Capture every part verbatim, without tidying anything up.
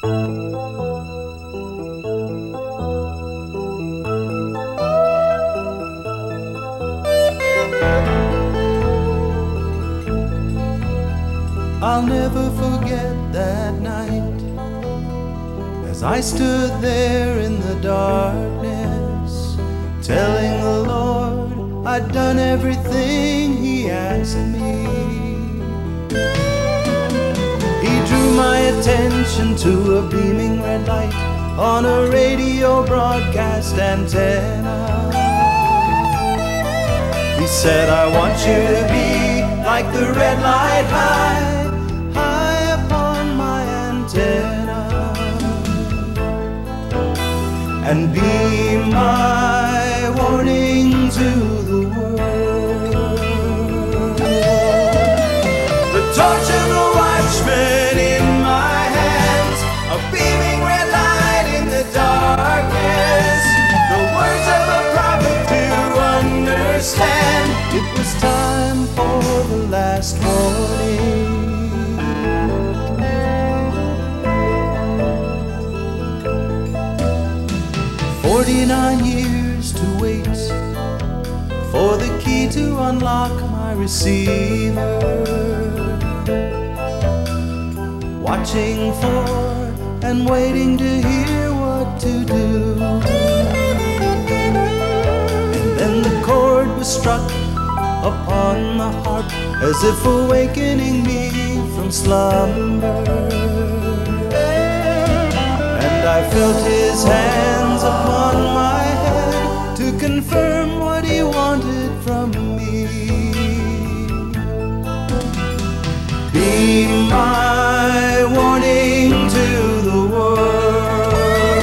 I'll never forget that night as I stood there in the darkness, telling the Lord I'd done everything He asked me. He drew my attention to a beaming red light on a radio broadcast antenna. He said, I want you to be like the red light high and be my warning to the world. The torch of the watchman in my hands, a beaming red light in the darkness, the words of a prophet to understand. It was time for the last warning. Forty-nine years to wait for the key to unlock my receiver, watching for and waiting to hear what to do. And then the chord was struck upon the harp, as if awakening me from slumber. And I felt His hands upon my head to confirm what He wanted from me. Be my warning to the world.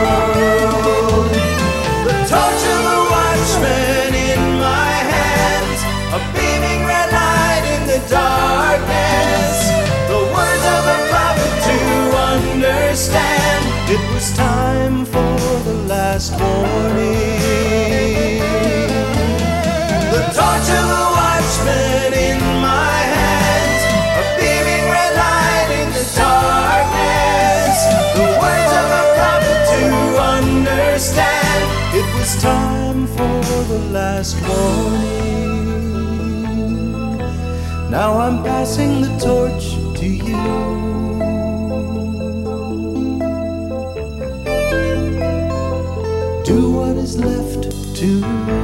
The torch of the watchman in my hands, a beaming red light in the darkness, the words of a prophet to understand. It was time for the last warning. The torch of the watchman in my hands, a beaming red light in the darkness, the words of a prophet to understand. It was time for the last warning. Now I'm passing the torch to you. Do what is left to